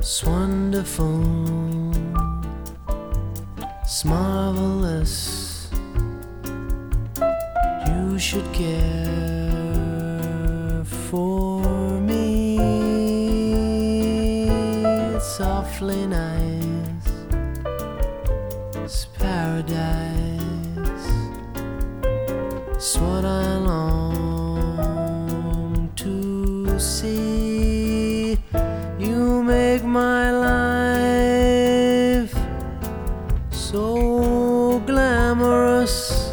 It's wonderful, it's marvelous. You should care for me. It's awfully nice, it's paradise. It's what I long to see. You make my life so glamorous.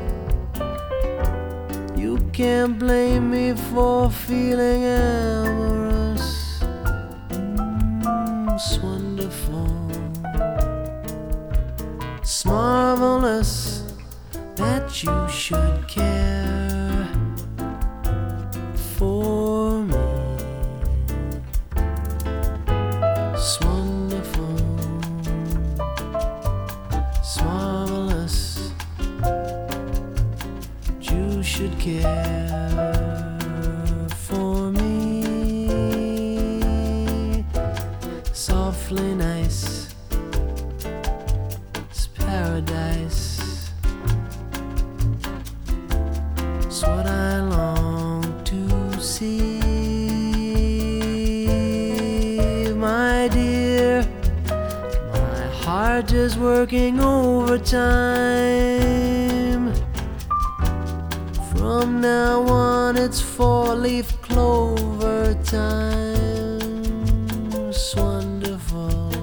You can't blame me for feeling amorous. It's wonderful, it's marvelous that you should care for me. It's wonderful, it's marvelous, you should care for me. It's awfully nice, it's paradise. It's what I long to see. My dear, my heart is working overtime. From now on it's 4-leaf clover time. It's wonderful,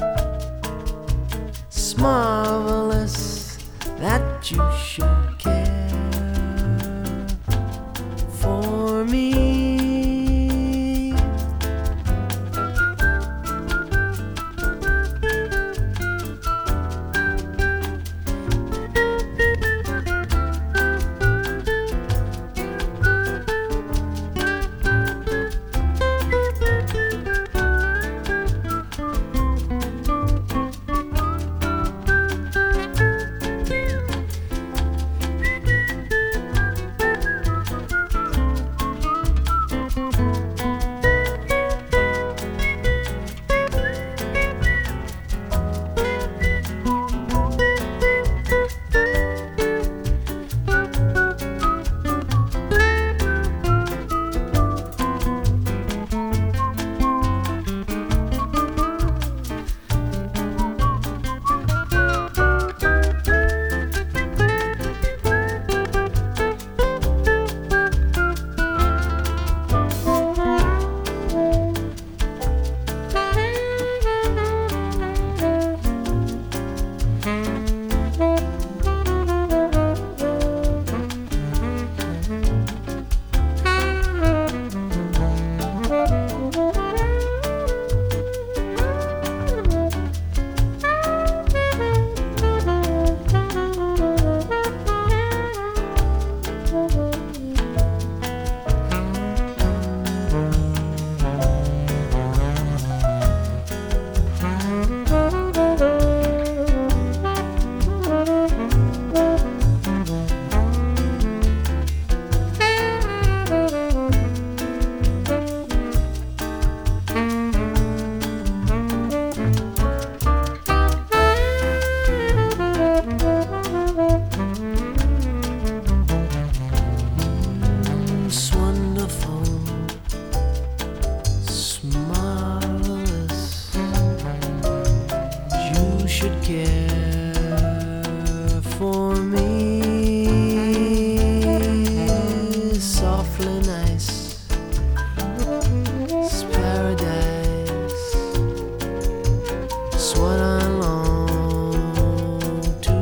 it's marvelous that you should care for me. Should care for me. Softly nice, it's paradise. It's what I long to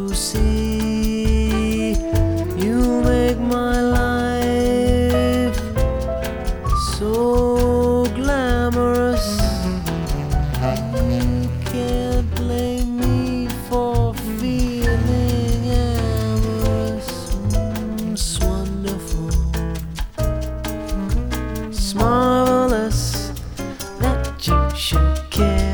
see. You make my life so glamorous. You can't blame me for feeling amorous. It's wonderful, it's marvelous that you should care.